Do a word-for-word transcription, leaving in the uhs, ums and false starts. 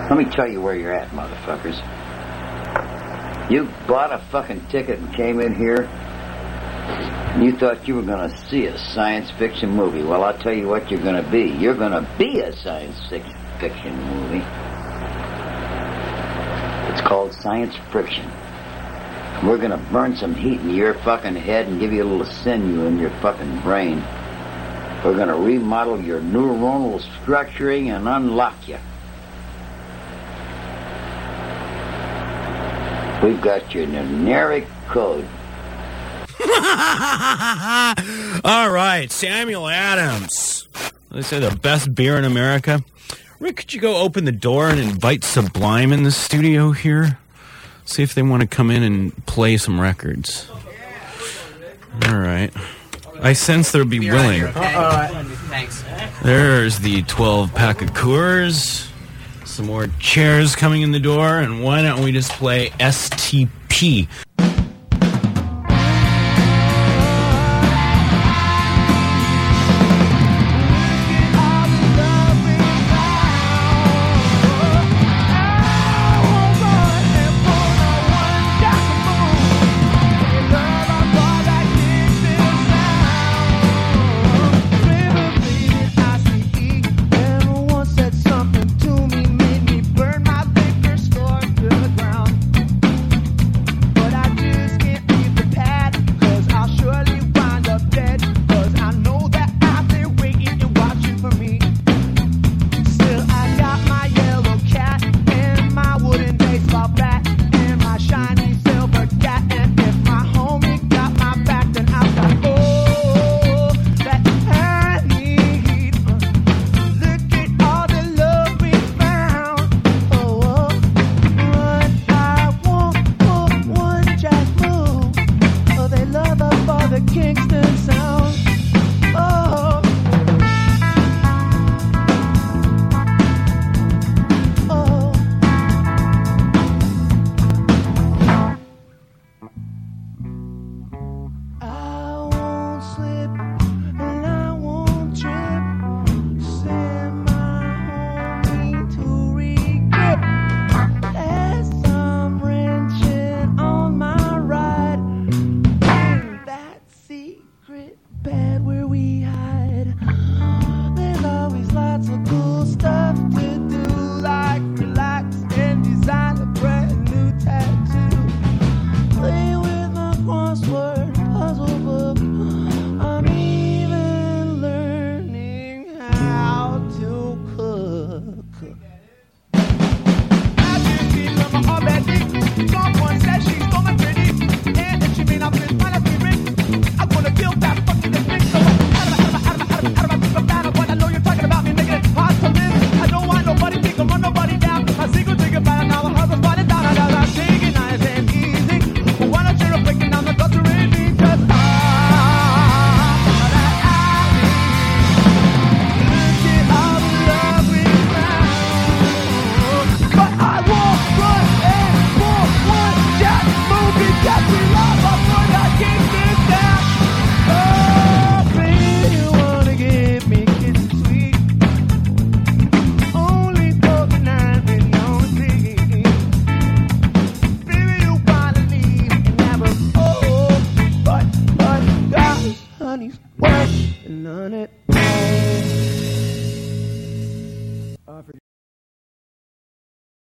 Let me tell you where you're at, motherfuckers. You bought a fucking ticket and came in here, and you thought you were going to see a science fiction movie. Well, I'll tell you what you're going to be. You're going to be a science fiction movie. It's called Science Friction. We're going to burn some heat in your fucking head and give you a little sinew in your fucking brain. We're going to remodel your neuronal structuring and unlock you. We've got your numeric code. All right, Samuel Adams. They say the best beer in America. Rick, could you go open the door and invite Sublime in the studio here? See if they want to come in and play some records. All right. I sense they'll be willing. All right. Thanks. There's the twelve pack of Coors. Some more chairs coming in the door, and why don't we just play S T P?